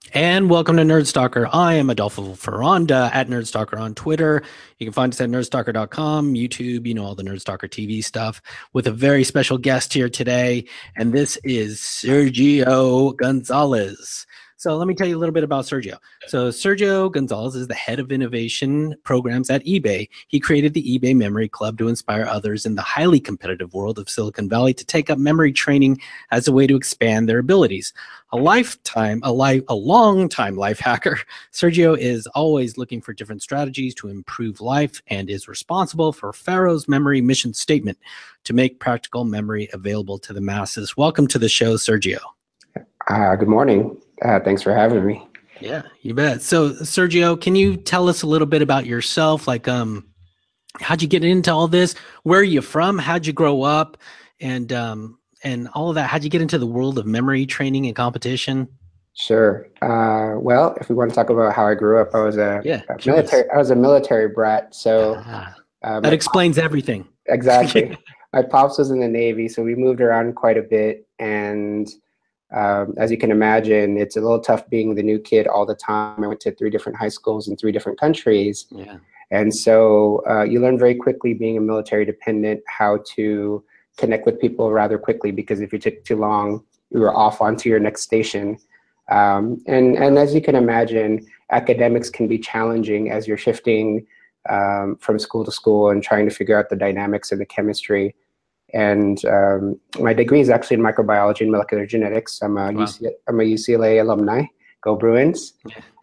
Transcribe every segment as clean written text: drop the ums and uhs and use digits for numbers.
And welcome to Nerdstalker. I am Adolfo Ferranda at Nerdstalker on Twitter. You can find us at nerdstalker.com, YouTube, all the Nerdstalker TV stuff, with a very special guest here today. And this is Sergio Gonzalez. So let me tell you a little bit about Sergio. So Sergio Gonzalez is the head of innovation programs at eBay. He created the eBay Memory Club to inspire others in the highly competitive world of Silicon Valley to take up memory training as a way to expand their abilities. A long time life hacker, Sergio is always looking for different strategies to improve life and is responsible for Pharaoh's Memory mission statement to make practical memory available to the masses. Welcome to the show, Sergio. Good morning. Thanks for having me. Yeah, you bet. So, Sergio, can you tell us a little bit about yourself? How'd you get into all this? Where are you from? How'd you grow up? And all of that. How'd you get into the world of memory training and competition? Sure. Well, if we want to talk about how I grew up, I was a curious. military brat. So that explains everything. Exactly. My pops was in the Navy, so we moved around quite a bit. And as you can imagine, it's a little tough being the new kid all the time. I went to 3 different high schools in 3 different countries. Yeah. And so you learn very quickly, being a military dependent, how to connect with people rather quickly, because if you took too long, you were off onto your next station. And as you can imagine, academics can be challenging as you're shifting from school to school and trying to figure out the dynamics of the chemistry. And my degree is actually in microbiology and molecular genetics. I'm a UCLA alumni. Go Bruins.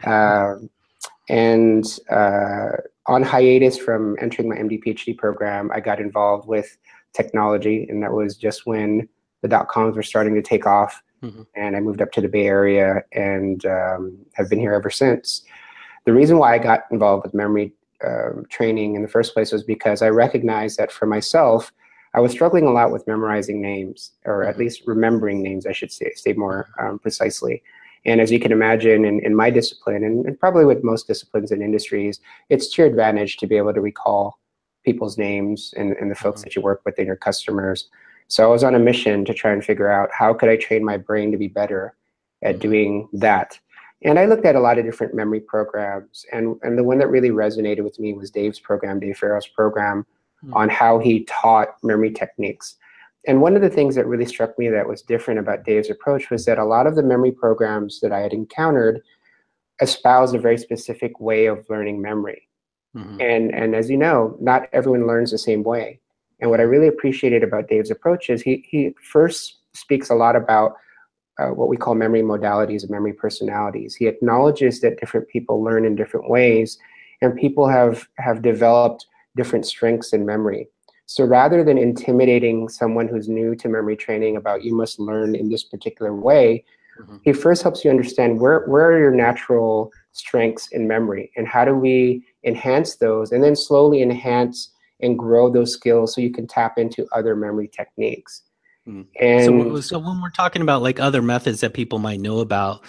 And on hiatus from entering my MD PhD program, I got involved with technology, and that was just when the dot-coms were starting to take off. Mm-hmm. And I moved up to the Bay Area and have been here ever since. The reason why I got involved with memory training in the first place was because I recognized that for myself, I was struggling a lot with memorizing names, or at least remembering names, I should say more precisely. And as you can imagine, in my discipline, and probably with most disciplines and industries, it's to your advantage to be able to recall people's names and the folks that you work with and your customers. So I was on a mission to try and figure out how could I train my brain to be better at doing that. And I looked at a lot of different memory programs, and the one that really resonated with me was Dave Farrow's program on how he taught memory techniques. And one of the things that really struck me that was different about Dave's approach was that a lot of the memory programs that I had encountered espoused a very specific way of learning memory. Mm-hmm. And as you know, not everyone learns the same way. And what I really appreciated about Dave's approach is he first speaks a lot about what we call memory modalities and memory personalities. He acknowledges that different people learn in different ways, and people have developed different strengths in memory. So rather than intimidating someone who's new to memory training about you must learn in this particular way, he first helps you understand where are your natural strengths in memory, and how do we enhance those, and then slowly enhance and grow those skills so you can tap into other memory techniques. And so when we're talking about like other methods that people might know about,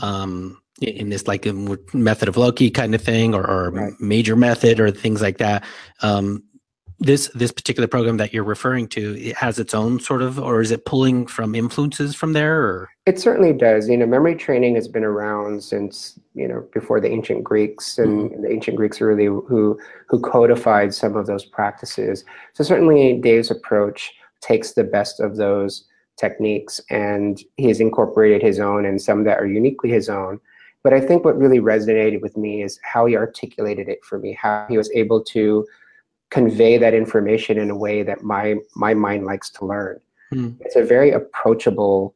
in this like a method of Loki kind of thing, or right, major method or things like that, this particular program that you're referring to, it has its own sort of, or is it pulling from influences from there? Or? It certainly does. Memory training has been around since, before the ancient Greeks, and the ancient Greeks are really who codified some of those practices. So certainly Dave's approach takes the best of those techniques, and he's incorporated his own and some that are uniquely his own. But I think what really resonated with me is how he articulated it for me, how he was able to convey that information in a way that my mind likes to learn. It's a very approachable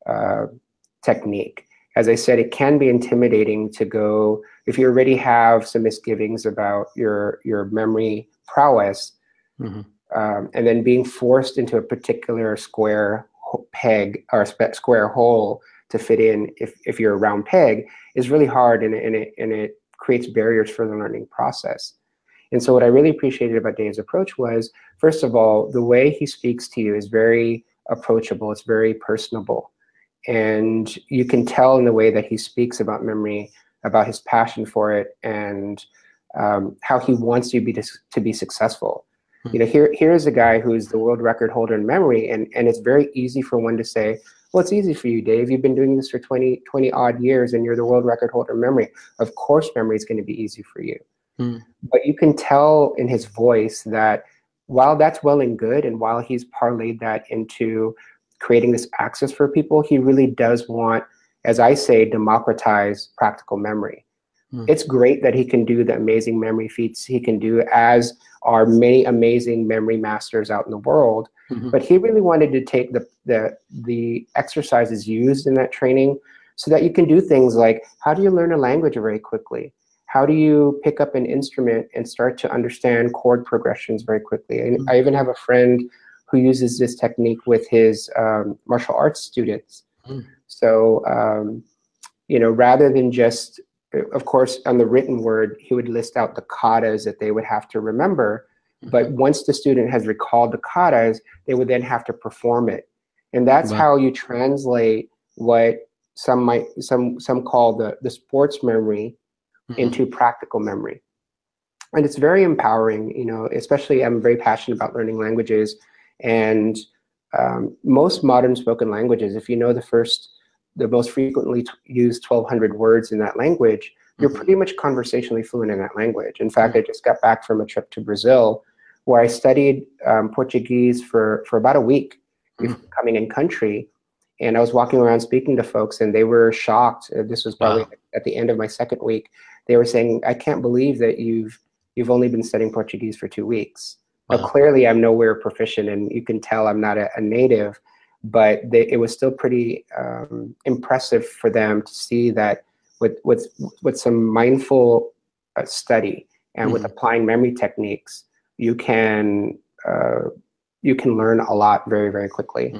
technique. As I said, it can be intimidating to go, if you already have some misgivings about your memory prowess, and then being forced into a particular square peg or square hole to fit in if you're a round peg is really hard, and it creates barriers for the learning process. And so what I really appreciated about Dave's approach was, first of all, the way he speaks to you is very approachable. It's very personable. And you can tell in the way that he speaks about memory, about his passion for it, and how he wants you to be successful. Here's a guy who's the world record holder in memory, and it's very easy for one to say, Well, it's easy for you, Dave. You've been doing this for 20 odd years and you're the world record holder in memory. Of course, memory is going to be easy for you. Mm. But you can tell in his voice that while that's well and good, and while he's parlayed that into creating this access for people, he really does want, as I say, democratize practical memory. It's great that he can do the amazing memory feats he can do, as are many amazing memory masters out in the world. But he really wanted to take the exercises used in that training so that you can do things like, how do you learn a language very quickly? How do you pick up an instrument and start to understand chord progressions very quickly? And I even have a friend who uses this technique with his martial arts students. So, rather than just, of course, on the written word, he would list out the katas that they would have to remember. But once the student has recalled the katas, they would then have to perform it. And that's how you translate what some call the sports memory into practical memory. And it's very empowering, especially I'm very passionate about learning languages. And most modern spoken languages, if you know the most frequently used 1,200 words in that language, you're pretty much conversationally fluent in that language. In fact, I just got back from a trip to Brazil where I studied Portuguese for about a week before coming in country. And I was walking around speaking to folks and they were shocked. This was probably at the end of my second week. They were saying, I can't believe that you've only been studying Portuguese for 2 weeks. Now, clearly I'm nowhere proficient and you can tell I'm not a native, but it was still pretty impressive for them to see that with some mindful study and with applying memory techniques, you can learn a lot very, very quickly.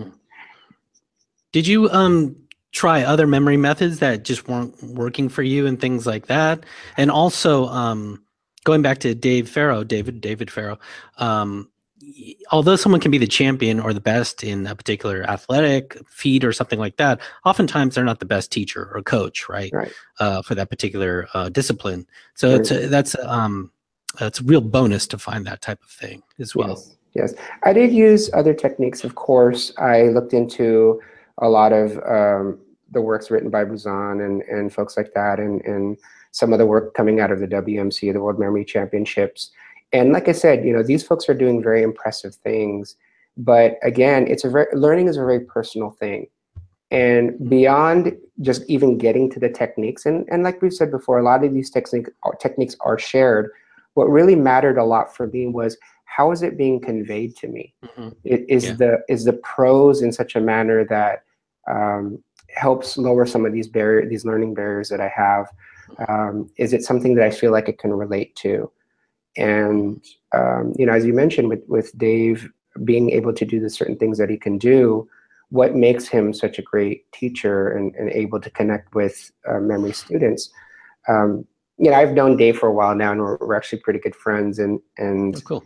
Did you try other memory methods that just weren't working for you and things like that? And also, going back to David Farrow, although someone can be the champion or the best in a particular athletic feat or something like that, oftentimes they're not the best teacher or coach, right? For that particular discipline. So that's a real bonus to find that type of thing as well. Yes. I did use other techniques, of course. I looked into a lot of the works written by Buzan and folks like that, and some of the work coming out of the WMC, the World Memory Championships. And like I said, these folks are doing very impressive things. But again, learning is a very personal thing. And beyond just even getting to the techniques, and like we've said before, a lot of these techniques are shared. What really mattered a lot for me was, how is it being conveyed to me? Is the prose in such a manner that helps lower some of these learning barriers that I have? Is it something that I feel like I can relate to? And as you mentioned, with Dave being able to do the certain things that he can do, what makes him such a great teacher and able to connect with memory students? I've known Dave for a while now, and we're actually pretty good friends. And cool.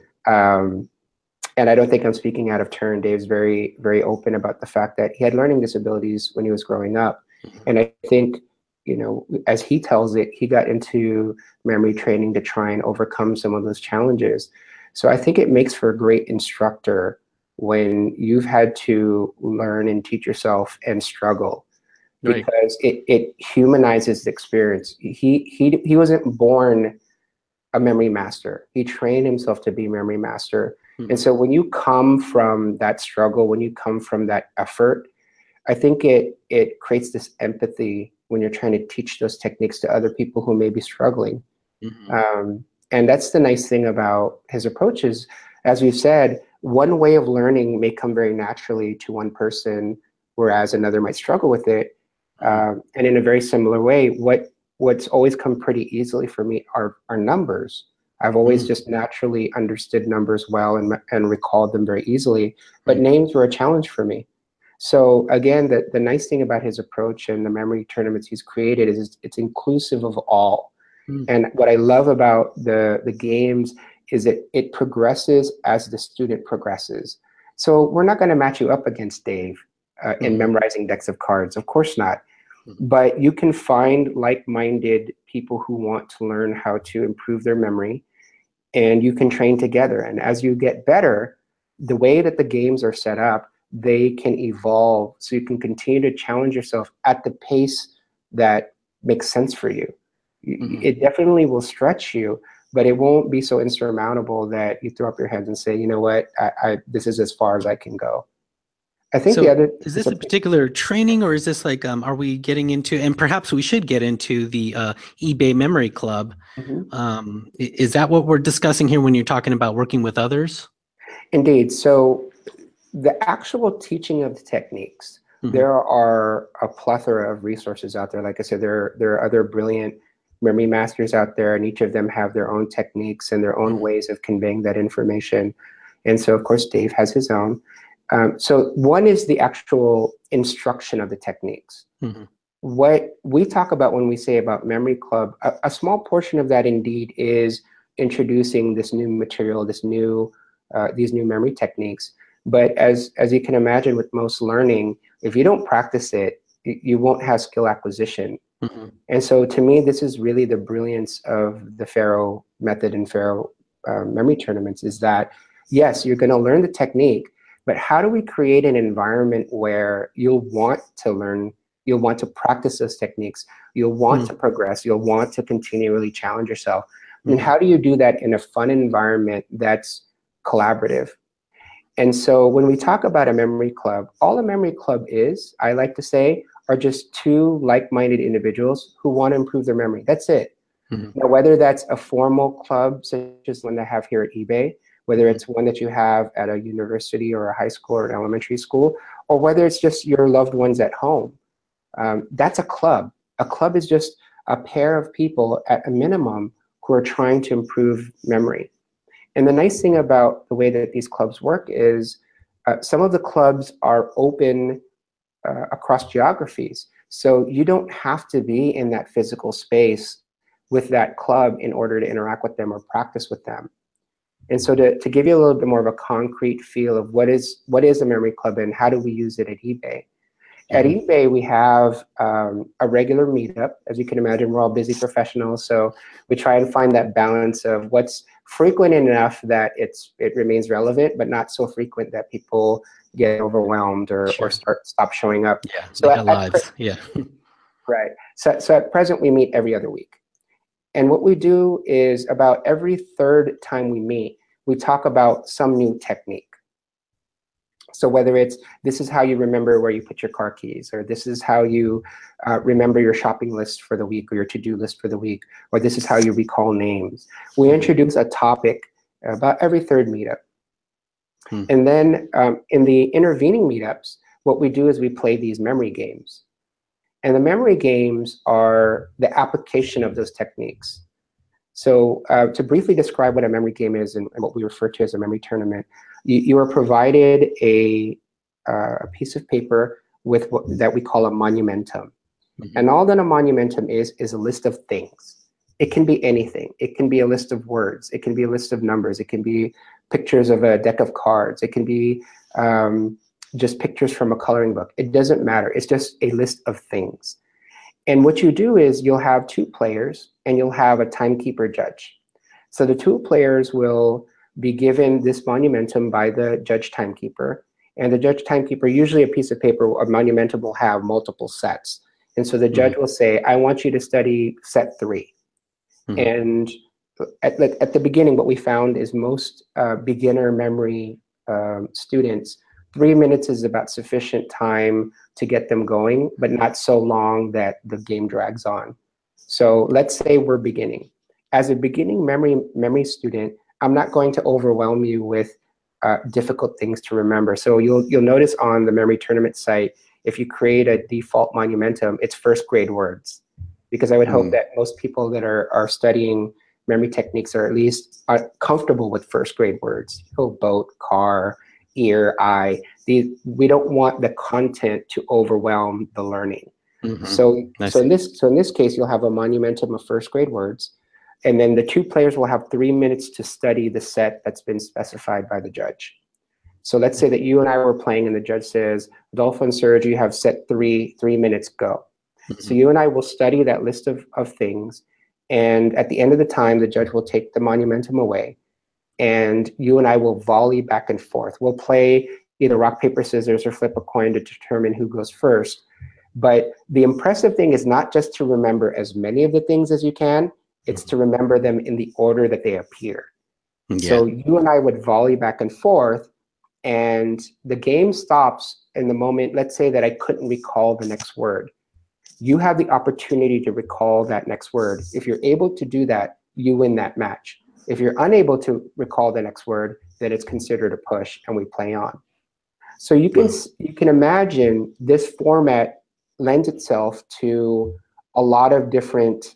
And I don't think I'm speaking out of turn. Dave's very, very open about the fact that he had learning disabilities when he was growing up. And I think, as he tells it, he got into memory training to try and overcome some of those challenges. So I think it makes for a great instructor when you've had to learn and teach yourself and struggle, because it humanizes the experience. He wasn't born a memory master. He trained himself to be a memory master. And so when you come from that struggle, when you come from that effort, I think it creates this empathy when you're trying to teach those techniques to other people who may be struggling. And that's the nice thing about his approaches. As we've said, one way of learning may come very naturally to one person, whereas another might struggle with it. And in a very similar way, what's always come pretty easily for me are numbers. I've always just naturally understood numbers well and recalled them very easily, but names were a challenge for me. So again, the nice thing about his approach and the memory tournaments he's created is it's inclusive of all. And what I love about the games is that it progresses as the student progresses. So we're not going to match you up against Dave in memorizing decks of cards. Of course not. But you can find like-minded people who want to learn how to improve their memory, and you can train together. And as you get better, the way that the games are set up, they can evolve so you can continue to challenge yourself at the pace that makes sense for you. It definitely will stretch you, but it won't be so insurmountable that you throw up your hands and say, you know what, this is as far as I can go. I think the So other is this a particular training, or is this like, are we getting into, and perhaps we should get into the eBay Memory Club. Is that what we're discussing here when you're talking about working with others? Indeed. So the actual teaching of the techniques, there are a plethora of resources out there. Like I said, there are other brilliant memory masters out there, and each of them have their own techniques and their own ways of conveying that information. And so, of course, Dave has his own. So one is the actual instruction of the techniques. What we talk about when we say about Memory Club, a small portion of that indeed is introducing this new material, these new memory techniques. But as you can imagine with most learning, if you don't practice it, you won't have skill acquisition. And so to me, this is really the brilliance of the Faro method and Faro memory tournaments, is that, yes, you're going to learn the technique, but how do we create an environment where you'll want to learn, you'll want to practice those techniques, you'll want to progress, you'll want to continually challenge yourself. And how do you do that in a fun environment that's collaborative? And so when we talk about a memory club, all a memory club is, I like to say, are just two like-minded individuals who want to improve their memory. That's it. Now, whether that's a formal club, such as one that I have here at eBay, whether it's one that you have at a university or a high school or an elementary school, or whether it's just your loved ones at home, that's a club. A club is just a pair of people at a minimum who are trying to improve memory. And the nice thing about the way that these clubs work is some of the clubs are open across geographies. So you don't have to be in that physical space with that club in order to interact with them or practice with them. And so to give you a little bit more of a concrete feel of what is a memory club and how do we use it at eBay. At eBay, we have a regular meetup. As you can imagine, we're all busy professionals, so we try and find that balance of what's frequent enough that it remains relevant, but not so frequent that people get overwhelmed or stop showing up. Yeah, so they got lives. Right. So at present, we meet every other week. And what we do is about every third time we meet, we talk about some new technique. So whether it's, this is how you remember where you put your car keys, or this is how you remember your shopping list for the week or your to-do list for the week, or this is how you recall names. We introduce a topic about every third meetup. And then in the intervening meetups, what we do is we play these memory games. And the memory games are the application of those techniques. So to briefly describe what a memory game is and what we refer to as a memory tournament, you are provided a piece of paper with that we call a monumentum. And all that a monumentum is a list of things. It can be anything. It can be a list of words. It can be a list of numbers. It can be pictures of a deck of cards. It can be just pictures from a coloring book. It doesn't matter. It's just a list of things. And what you do is you'll have two players and you'll have a timekeeper judge. So the two players will be given this monumentum by the judge timekeeper. And the judge timekeeper, usually a piece of paper, a monumentum will have multiple sets. And so the judge will say, I want you to study set 3. And at the beginning, what we found is most beginner memory students, 3 minutes is about sufficient time to get them going, but not so long that the game drags on. So let's say we're beginning. As a beginning memory student, I'm not going to overwhelm you with difficult things to remember. So you'll notice on the memory tournament site, if you create a default monumentum, it's first grade words. Because I would hope that most people that are studying memory techniques are at least comfortable with first grade words. Boat, car, ear, eye. We don't want the content to overwhelm the learning. So in this case, you'll have a monumentum of first grade words, and then the two players will have 3 minutes to study the set that's been specified by the judge. So let's say that you and I were playing, and the judge says, Adolfo and Serge, you have set 3 minutes, go. So you and I will study that list of things, and at the end of the time, the judge will take the monumentum away, and you and I will volley back and forth. We'll play either rock, paper, scissors, or flip a coin to determine who goes first. But the impressive thing is not just to remember as many of the things as you can, it's to remember them in the order that they appear. Yeah. So you and I would volley back and forth, and the game stops in the moment, let's say that I couldn't recall the next word. You have the opportunity to recall that next word. If you're able to do that, you win that match. If you're unable to recall the next word, then it's considered a push and we play on. So you can imagine this format lends itself to a lot of different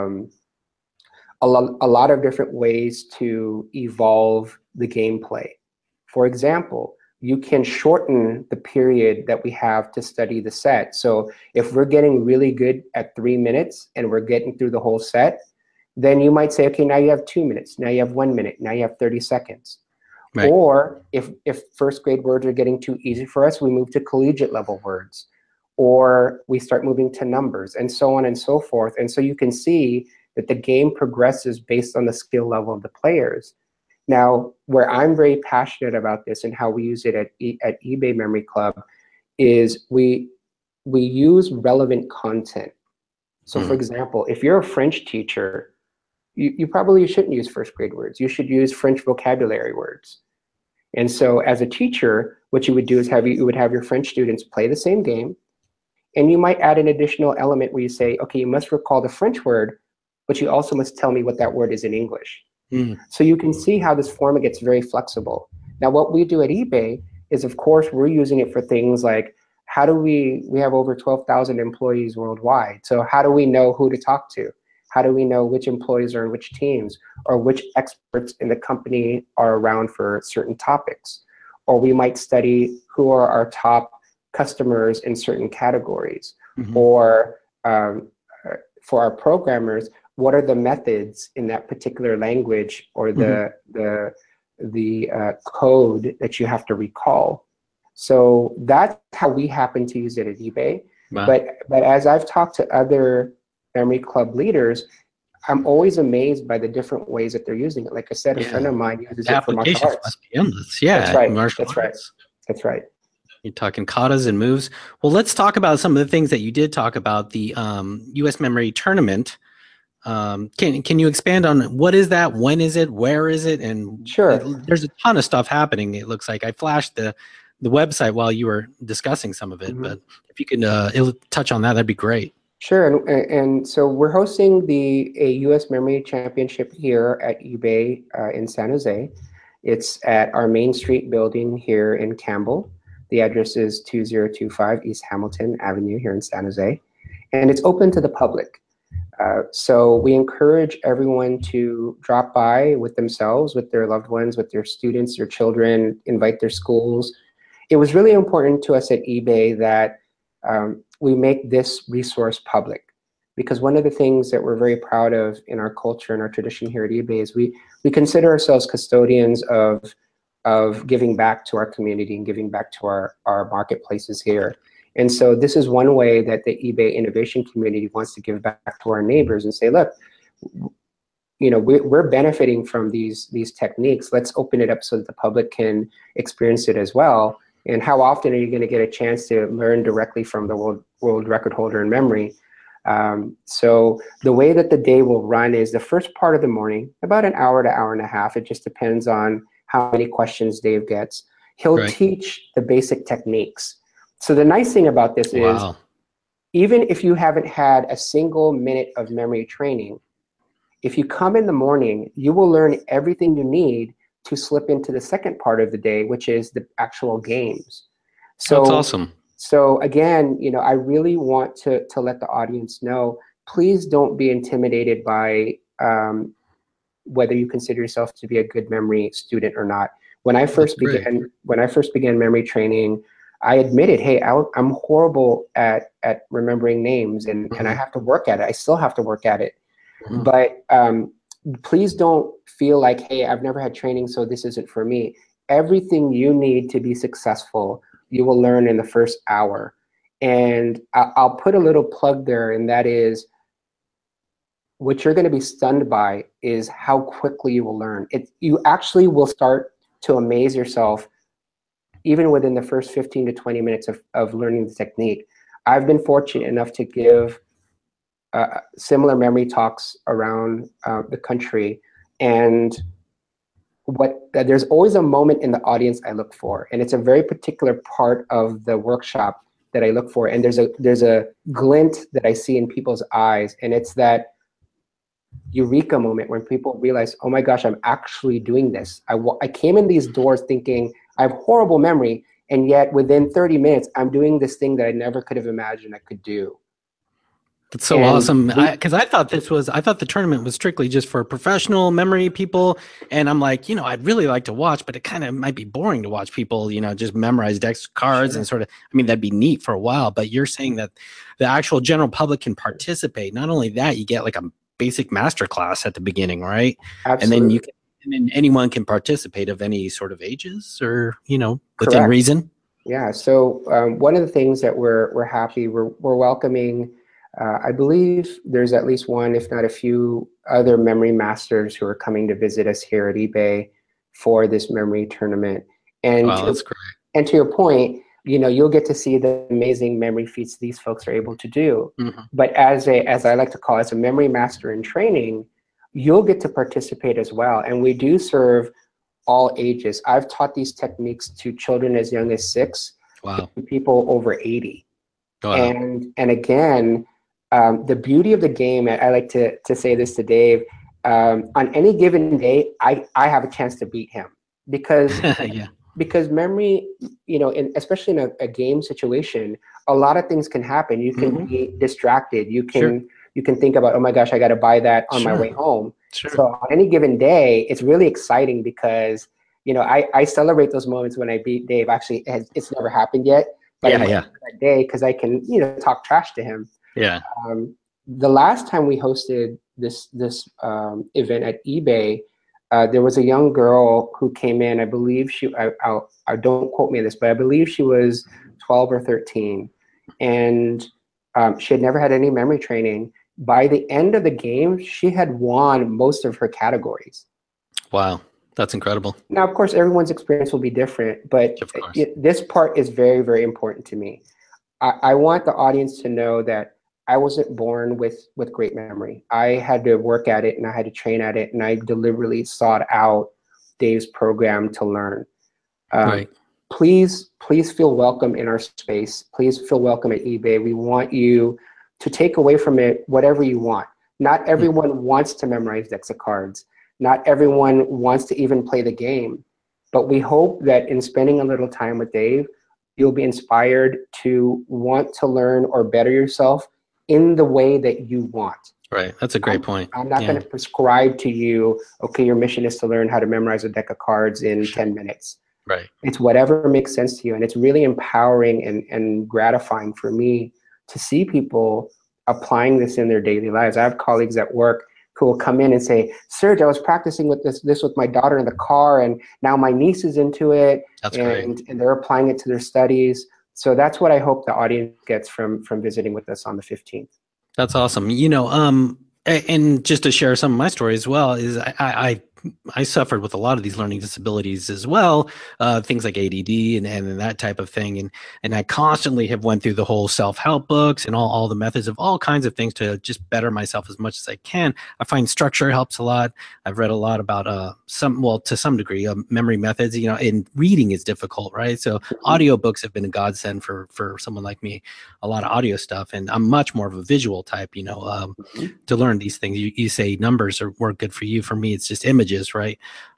a lot of different ways to evolve the gameplay. For example, you can shorten the period that we have to study the set. So if we're getting really good at 3 minutes and we're getting through the whole set, then you might say, okay, now you have 2 minutes, now you have 1 minute, now you have 30 seconds. Right. Or if first grade words are getting too easy for us, we move to collegiate level words, or we start moving to numbers, and so on and so forth. And so you can see that the game progresses based on the skill level of the players. Now, where I'm very passionate about this and how we use it at eBay Memory Club is we use relevant content. So for example, if you're a French teacher, you probably shouldn't use first grade words. You should use French vocabulary words. And so as a teacher, what you would do is you would have your French students play the same game, and you might add an additional element where you say, okay, you must recall the French word, but you also must tell me what that word is in English. So you can see how this format gets very flexible. Now, what we do at eBay is, of course, we're using it for things like, how do we have over 12,000 employees worldwide. So how do we know who to talk to? How do we know which employees are in which teams, or which experts in the company are around for certain topics? Or we might study who are our top customers in certain categories. Or for our programmers, what are the methods in that particular language, or the code that you have to recall? So that's how we happen to use it at eBay. Wow. But as I've talked to other Memory Club leaders, I'm always amazed by the different ways that they're using it. Like I said, a friend of mine uses it for martial arts. Must be endless. Yeah, that's right. That's right. That's right. You're talking katas and moves. Well, let's talk about some of the things that you did talk about. The U.S. Memory Tournament. Can you expand on what is that? When is it? Where is it? And sure, there's a ton of stuff happening. It looks like I flashed the website while you were discussing some of it. But if you can touch on that, that'd be great. Sure, and so we're hosting a U.S. Memory Championship here at eBay in San Jose. It's at our Main Street building here in Campbell. The address is 2025 East Hamilton Avenue here in San Jose, and it's open to the public. So we encourage everyone to drop by with themselves, with their loved ones, with their students, their children, invite their schools. It was really important to us at eBay that we make this resource public, because one of the things that we're very proud of in our culture and our tradition here at eBay is we consider ourselves custodians of giving back to our community and giving back to our marketplaces here. And so this is one way that the eBay innovation community wants to give back to our neighbors and say, look, we're benefiting from these techniques. Let's open it up so that the public can experience it as well. And how often are you going to get a chance to learn directly from the world record holder in memory? So the way that the day will run is the first part of the morning, about an hour to hour and a half. It just depends on how many questions Dave gets. He'll teach the basic techniques. So the nice thing about this is, even if you haven't had a single minute of memory training, if you come in the morning, you will learn everything you need to slip into the second part of the day, which is the actual games. So that's awesome. So again, I really want to let the audience know, please don't be intimidated by whether you consider yourself to be a good memory student or not. When I first began memory training, I admitted, hey, I'm horrible at remembering names, and I have to work at it. I still have to work at it. But please don't feel like, hey, I've never had training, so this isn't for me. Everything you need to be successful, you will learn in the first hour. And I'll put a little plug there, and that is, what you're going to be stunned by is how quickly you will learn. You actually will start to amaze yourself even within the first 15 to 20 minutes of learning the technique. I've been fortunate enough to give similar memory talks around the country, and there's always a moment in the audience I look for, and it's a very particular part of the workshop that I look for, and there's a glint that I see in people's eyes, and it's that eureka moment when people realize, oh my gosh, I'm actually doing this. I came in these doors thinking I have horrible memory, and yet within 30 minutes, I'm doing this thing that I never could have imagined I could do. That's so awesome. Because I thought the tournament was strictly just for professional memory people. And I'm like, I'd really like to watch, but it kind of might be boring to watch people, just memorize decks of cards and sort of, that'd be neat for a while. But you're saying that the actual general public can participate. Not only that, you get like a basic master class at the beginning, right? Absolutely. And then anyone can participate of any sort of ages or, within Correct. reason. Yeah. So one of the things that we're happy, we're welcoming. I believe there's at least one, if not a few, other memory masters who are coming to visit us here at eBay for this memory tournament. And that's great. And to your point, you'll get to see the amazing memory feats these folks are able to do. Mm-hmm. But as I like to call it, as a memory master in training, you'll get to participate as well. And we do serve all ages. I've taught these techniques to children as young as 6, wow, to people over 80. Wow. And again, the beauty of the game, I like to say this to Dave, on any given day, I have a chance to beat him because because memory, especially in a game situation, a lot of things can happen. You can be distracted. You can think about, oh my gosh, I got to buy that on my way home. So on any given day, it's really exciting because I celebrate those moments when I beat Dave. Actually, it's never happened yet, but that day because I can talk trash to him. Yeah. The last time we hosted this event at eBay, there was a young girl who came in. I believe I don't quote me on this, but I believe she was 12 or 13, and she had never had any memory training. By the end of the game, she had won most of her categories. Wow, that's incredible. Now, of course, everyone's experience will be different, but this part is very, very important to me. I want the audience to know that I wasn't born with great memory. I had to work at it and I had to train at it, and I deliberately sought out Dave's program to learn. Right. Please feel welcome in our space. Please feel welcome at eBay. We want you to take away from it whatever you want. Not everyone wants to memorize decks of cards. Not everyone wants to even play the game. But we hope that in spending a little time with Dave, you'll be inspired to want to learn or better yourself in the way that you want. Right. That's a great point. I'm not going to prescribe to you, okay, your mission is to learn how to memorize a deck of cards in 10 minutes. Right. It's whatever makes sense to you. And it's really empowering and gratifying for me to see people applying this in their daily lives. I have colleagues at work who will come in and say, Serge, I was practicing with this with my daughter in the car, and now my niece is into it. That's great. And they're applying it to their studies. So that's what I hope the audience gets from visiting with us on the 15th. That's awesome. And just to share some of my story as well, is I suffered with a lot of these learning disabilities as well, things like ADD and that type of thing. And I constantly have went through the whole self-help books and all the methods of all kinds of things to just better myself as much as I can. I find structure helps a lot. I've read a lot about to some degree, memory methods, and reading is difficult, right? So audiobooks have been a godsend for someone like me, a lot of audio stuff. And I'm much more of a visual type, to learn these things. You say numbers work good for you. For me, it's just images. Right.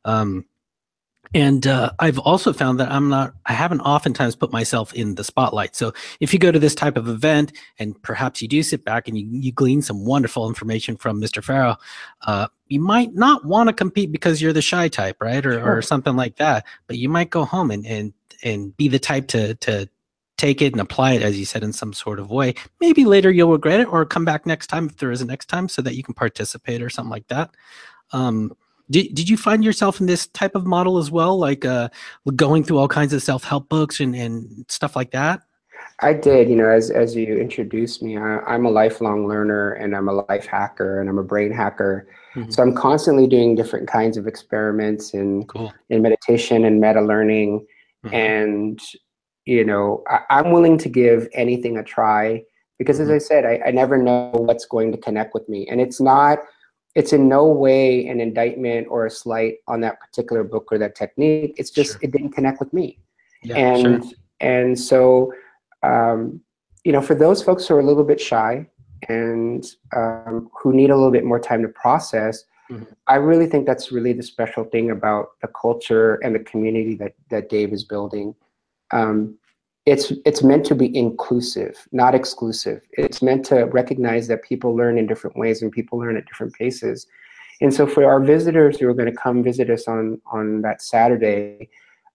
And I've also found that I haven't oftentimes put myself in the spotlight. So if you go to this type of event and perhaps you do sit back and you glean some wonderful information from Mr. Farrow, you might not want to compete because you're the shy type, right? Or something like that. But you might go home and be the type to take it and apply it, as you said, in some sort of way. Maybe later you'll regret it, or come back next time if there is a next time, so that you can participate or something like that. Did you find yourself in this type of model as well, like going through all kinds of self-help books and stuff like that? I did. As you introduced me, I'm a lifelong learner, and I'm a life hacker, and I'm a brain hacker. Mm-hmm. So I'm constantly doing different kinds of experiments in meditation and meta learning. And, I'm willing to give anything a try because, as I said, I never know what's going to connect with me. And it's in no way an indictment or a slight on that particular book or that technique. It's just, it didn't connect with me. Yeah, and so, for those folks who are a little bit shy and who need a little bit more time to process, I really think that's really the special thing about the culture and the community that Dave is building. It's meant to be inclusive, not exclusive. It's meant to recognize that people learn in different ways and people learn at different paces. And so for our visitors who are going to come visit us on that Saturday,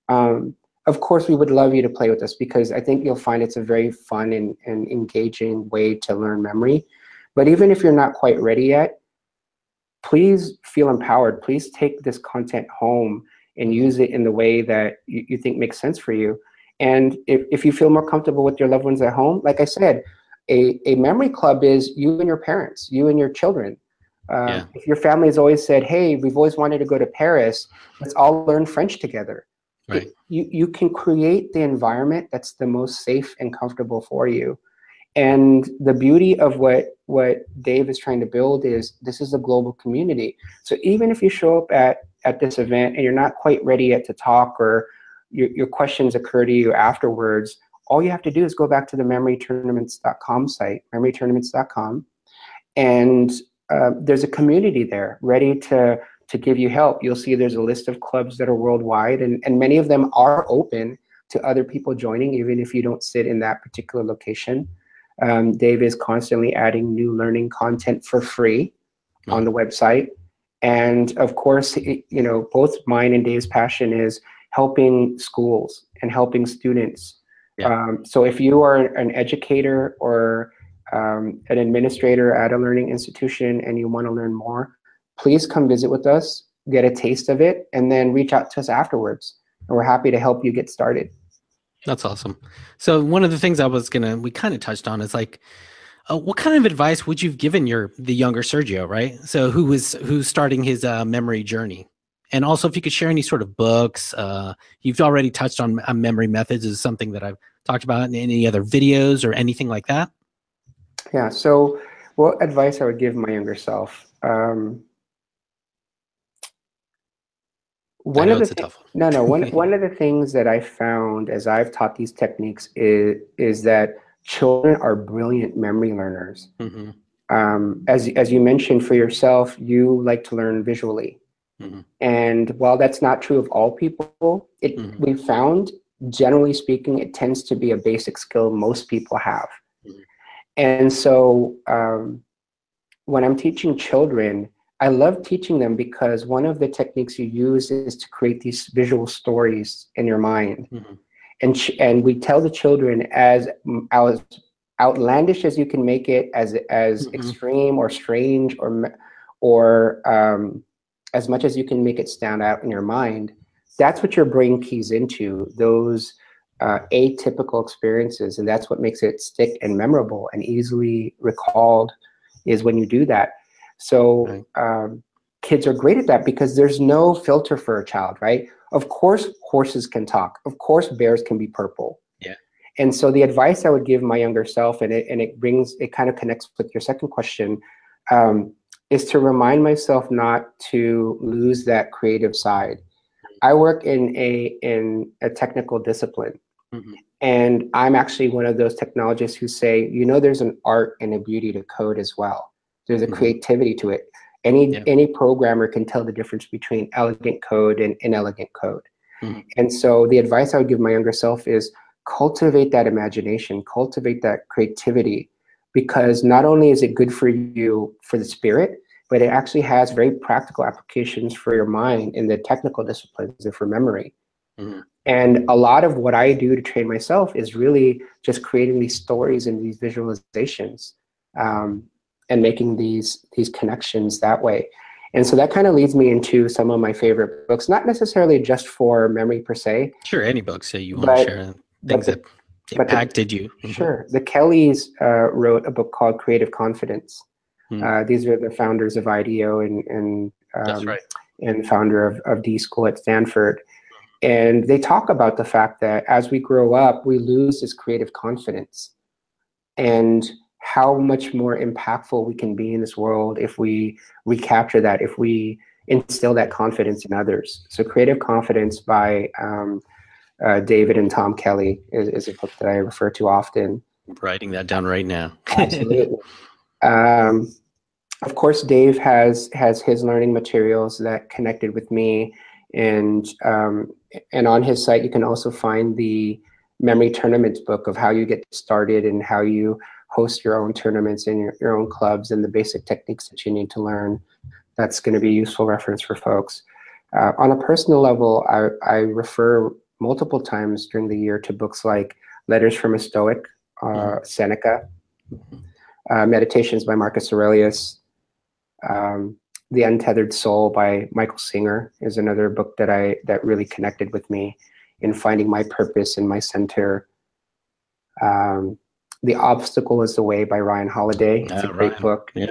of course, we would love you to play with us because I think you'll find it's a very fun and engaging way to learn memory. But even if you're not quite ready yet, please feel empowered. Please take this content home and use it in the way that you think makes sense for you. And if you feel more comfortable with your loved ones at home, like I said, a memory club is you and your parents, you and your children. If your family has always said, hey, we've always wanted to go to Paris, let's all learn French together. Right. You can create the environment that's the most safe and comfortable for you. And the beauty of what Dave is trying to build is this is a global community. So even if you show up at this event and you're not quite ready yet to talk or your questions occur to you afterwards, all you have to do is go back to the memorytournaments.com site, memorytournaments.com, and there's a community there ready to give you help. You'll see there's a list of clubs that are worldwide, and many of them are open to other people joining, even if you don't sit in that particular location. Dave is constantly adding new learning content for free on the website. And of course, both mine and Dave's passion is helping schools and helping students. So if you are an educator or an administrator at a learning institution and you want to learn more, please come visit with us, get a taste of it, and then reach out to us afterwards. And we're happy to help you get started. That's awesome. So one of the things we kind of touched on is like, what kind of advice would you've given the younger Sergio, right? So who's starting his memory journey? And also if you could share any sort of books, you've already touched on memory methods is something that I've talked about in any other videos or anything like that. Yeah. So what advice I would give my younger self? One of the things that I found as I've taught these techniques is that children are brilliant memory learners. As you mentioned for yourself, you like to learn visually. And while that's not true of all people, we found, generally speaking, it tends to be a basic skill most people have. And so when I'm teaching children, I love teaching them because one of the techniques you use is to create these visual stories in your mind. And we tell the children as outlandish as you can make it, as extreme or strange or as much as you can make it stand out in your mind. That's what your brain keys into, those atypical experiences, and that's what makes it stick and memorable and easily recalled is when you do that. So kids are great at that because there's no filter for a child, right? Of course, horses can talk. Of course, bears can be purple. Yeah. And so the advice I would give my younger self, and it kind of connects with your second question, is to remind myself not to lose that creative side. I work in a technical discipline, and I'm actually one of those technologists who say, there's an art and a beauty to code as well. There's a creativity to it. Any programmer can tell the difference between elegant code and inelegant code. And so the advice I would give my younger self is cultivate that imagination, cultivate that creativity, because not only is it good for you for the spirit, but it actually has very practical applications for your mind in the technical disciplines and for memory. And a lot of what I do to train myself is really just creating these stories and these visualizations. And making these connections that way. And so that kind of leads me into some of my favorite books, not necessarily just for memory per se. Sure, any books that you want to share, things that impacted you. Sure. The Kellys wrote a book called Creative Confidence. These are the founders of IDEO and That's right. and founder of D School at Stanford. And they talk about the fact that as we grow up, we lose this creative confidence, and how much more impactful we can be in this world if we recapture that, if we instill that confidence in others. So Creative Confidence by David and Tom Kelly is a book that I refer to often. I'm writing that down right now. Absolutely. Of course, Dave has his learning materials that connected with me, and on his site you can also find the Memory Tournaments book of how you get started and how you host your own tournaments and your own clubs and the basic techniques that you need to learn. That's going to be a useful reference for folks. On a personal level, I refer multiple times during the year to books like Letters from a Stoic, Seneca, Meditations by Marcus Aurelius, The Untethered Soul by Michael Singer is another book that really connected with me in finding my purpose and my center. The Obstacle is the Way by Ryan Holiday. It's a great book. Yeah.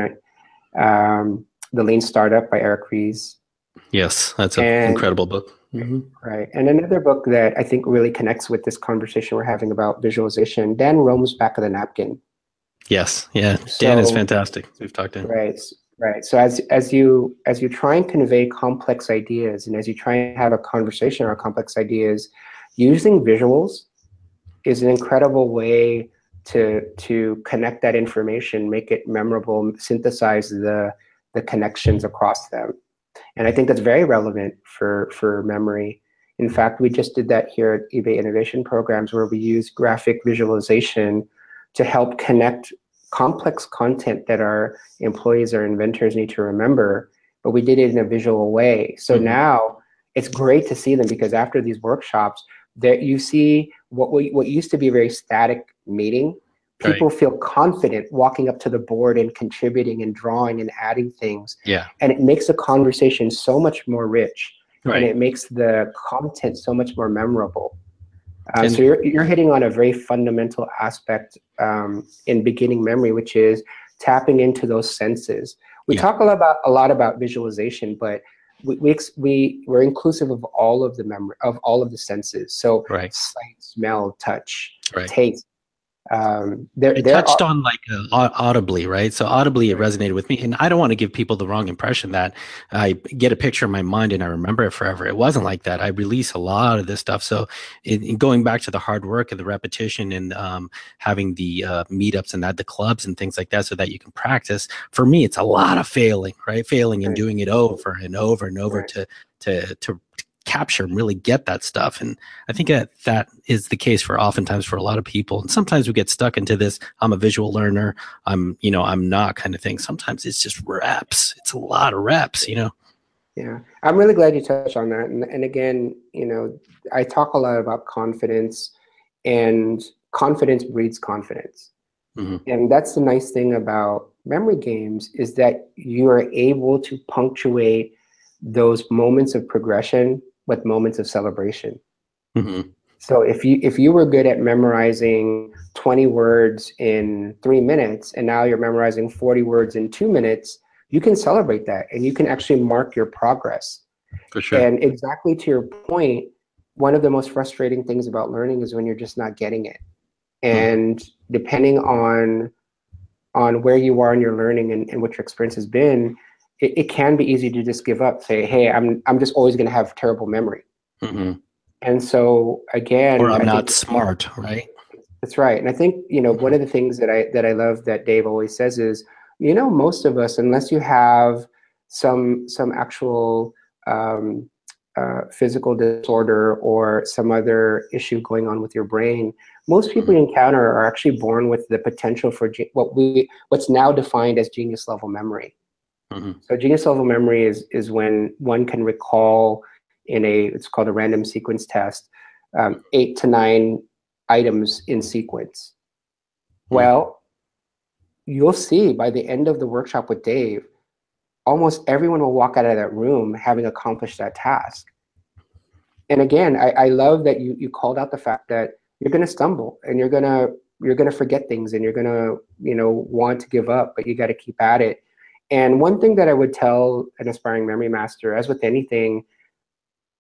The Lean Startup by Eric Ries. Yes, that's an incredible book. Mm-hmm. Right. And another book that I think really connects with this conversation we're having about visualization, Dan Rome's Back of the Napkin. Yes. Yeah. Dan is fantastic. We've talked to him. Right. Right. So as you try and convey complex ideas, and as you try and have a conversation around complex ideas, using visuals is an incredible way to connect that information, make it memorable, synthesize the connections across them. And I think that's very relevant for memory. In fact, we just did that here at eBay Innovation Programs, where we use graphic visualization to help connect complex content that our employees or inventors need to remember, but we did it in a visual way. So now it's great to see them, because after these workshops, that you see what used to be a very static meeting. People feel confident walking up to the board and contributing and drawing and adding things. Yeah. And it makes the conversation so much more rich. Right. And it makes the content so much more memorable. So you're hitting on a very fundamental aspect in beginning memory, which is tapping into those senses. We talk a lot about visualization, but we're inclusive of all of the memory, of all of the senses. So sight, smell, touch, taste. It touched on like audibly, right? So audibly it resonated with me, and I don't want to give people the wrong impression that I get a picture in my mind and I remember it forever. It wasn't like that. I release a lot of this stuff. So going back to the hard work and the repetition and having the meetups and the clubs and things like that, so that you can practice. For me, it's a lot of failing and doing it over and over and over to capture and really get that stuff. And I think that is the case oftentimes for a lot of people. And sometimes we get stuck into this, I'm a visual learner, I'm not kind of thing. Sometimes it's just reps. It's a lot of reps, Yeah. I'm really glad you touched on that. And again, I talk a lot about confidence, and confidence breeds confidence. Mm-hmm. And that's the nice thing about memory games, is that you are able to punctuate those moments of progression with moments of celebration. Mm-hmm. So if you were good at memorizing 20 words in 3 minutes, and now you're memorizing 40 words in 2 minutes, you can celebrate that, and you can actually mark your progress. For sure. And exactly to your point, one of the most frustrating things about learning is when you're just not getting it. And depending on where you are in your learning and what your experience has been, it can be easy to just give up, say, hey, I'm just always going to have terrible memory. Mm-hmm. And so again, or I'm not smart, right? That's right. And I think, one of the things that I love that Dave always says is, most of us, unless you have some actual physical disorder or some other issue going on with your brain, most people you encounter are actually born with the potential for what's now defined as genius level memory. Mm-hmm. So genius level memory is when one can recall it's called a random sequence test, 8 to 9 items in sequence. Mm-hmm. Well, you'll see by the end of the workshop with Dave, almost everyone will walk out of that room having accomplished that task. And again, I love that you called out the fact that you're going to stumble, and you're going to forget things, and you're going to want to give up, but you got to keep at it. And one thing that I would tell an aspiring memory master, as with anything,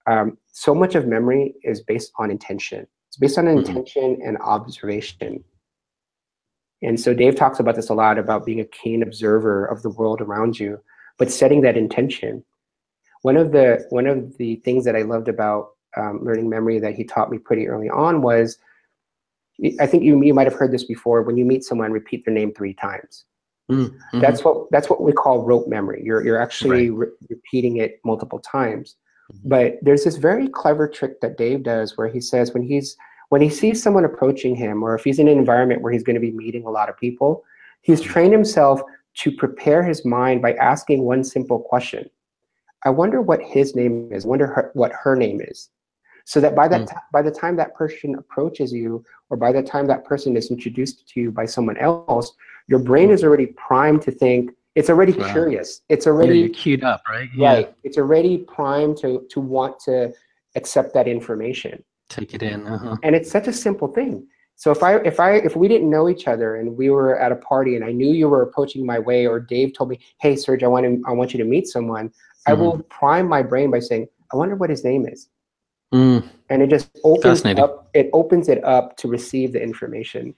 So much of memory is based on intention. It's based on intention and observation. And so Dave talks about this a lot, about being a keen observer of the world around you, but setting that intention. One of the things that I loved about learning memory that he taught me pretty early on was, I think you might have heard this before, when you meet someone, repeat their name 3 times. Mm-hmm. That's what we call rote memory. You're actually repeating it multiple times. But there's this very clever trick that Dave does where he says when he sees someone approaching him, or if he's in an environment where he's going to be meeting a lot of people, he's trained himself to prepare his mind by asking one simple question. I wonder what his name is. I wonder what her name is. So that by the time that person approaches you, or by the time that person is introduced to you by someone else, your brain is already primed to think. It's already curious. It's already you're queued up, right? Right. Yeah. It's already primed to want to accept that information. Take it in. And it's such a simple thing. So if we didn't know each other and we were at a party and I knew you were approaching my way, or Dave told me, "Hey, Serge, I want you to meet someone," I will prime my brain by saying, "I wonder what his name is." And it just opens it up to receive the information.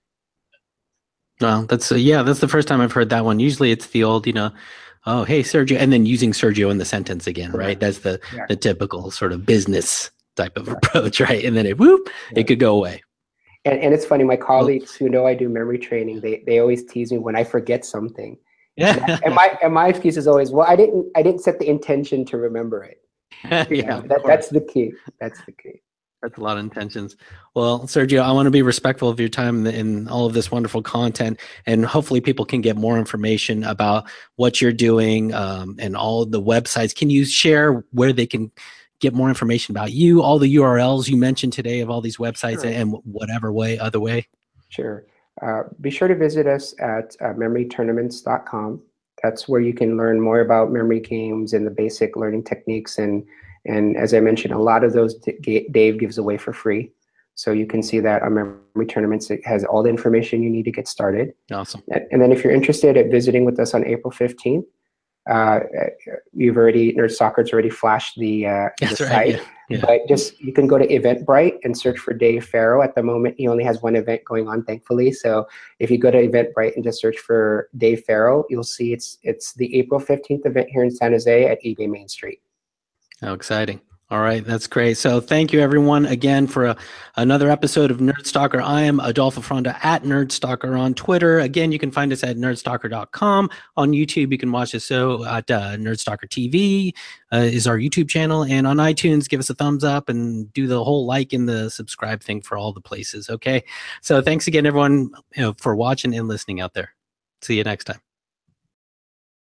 Well, that's the first time I've heard that one. Usually it's the old, oh, hey, Sergio, and then using Sergio in the sentence again, right? That's the typical sort of business type of approach, right? And then it could go away. And it's funny, my colleagues who know I do memory training, they always tease me when I forget something. Yeah. And my excuse is always, well, I didn't set the intention to remember it. That's the key. That's the key. That's a lot of intentions. Well, Sergio, I want to be respectful of your time in all of this wonderful content, and hopefully people can get more information about what you're doing and all the websites. Can you share where they can get more information about you, all the URLs you mentioned today of all these websites, and whatever other way? Sure. Be sure to visit us at memorytournaments.com. That's where you can learn more about memory games and the basic learning techniques. And as I mentioned, a lot of those Dave gives away for free. So you can see that on Memory Tournaments. It has all the information you need to get started. Awesome. And then if you're interested at visiting with us on April 15th, Nerd Stalker's already flashed the site. Yeah. But you can go to Eventbrite and search for Dave Farrow. At the moment, he only has one event going on, thankfully. So if you go to Eventbrite and just search for Dave Farrow, you'll see it's the April 15th event here in San Jose at eBay Main Street. How exciting. All right, that's great. So thank you, everyone, again for another episode of Nerd Stalker. I am Adolfo Fronda at Nerd Stalker on Twitter. Again, you can find us at nerdstalker.com. On YouTube, you can watch the show at Nerd Stalker TV is our YouTube channel. And on iTunes, give us a thumbs up and do the whole like and the subscribe thing for all the places, okay? So thanks again, everyone, for watching and listening out there. See you next time.